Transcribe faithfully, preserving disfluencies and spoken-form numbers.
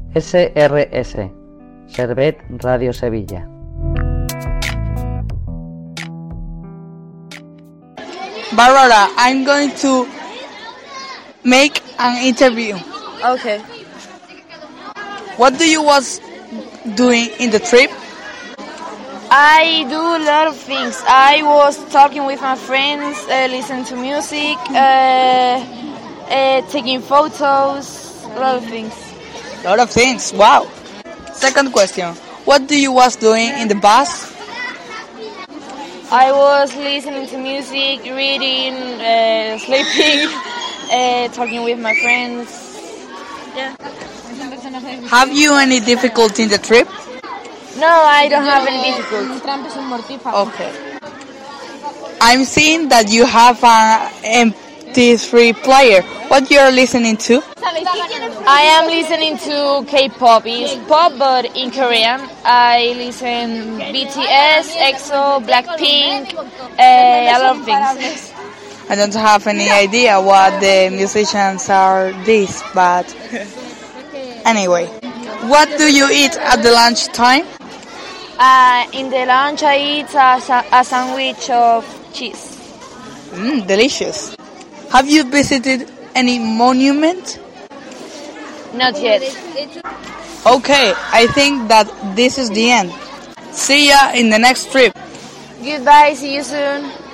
S R S, Servet Radio Sevilla. Barbara, I'm going to make an interview. Okay. What do you was doing in the trip? I do a lot of things. I was talking with my friends, uh, listening to music, uh, uh, taking photos, a lot of things. A lot of things, wow. Second question, what do you was doing in the bus? I was listening to music, reading, uh, sleeping, uh, talking with my friends. Yeah. Have you any difficulty in the trip? No, I don't have any difficulty. Okay. I'm seeing that you have an M P three player. What you are listening to? I am listening to K-pop. It's pop, but in Korean. I listen B T S, EXO, Blackpink, uh, a lot of things. I don't have any idea what the musicians are this, but anyway. What do you eat at the lunch time? Uh, in the lunch, I eat a, sa- a sandwich of cheese. Mmm, delicious. Have you visited any monument? Not yet. Okay, I think that this is the end. See ya in the next trip. Goodbye, see you soon.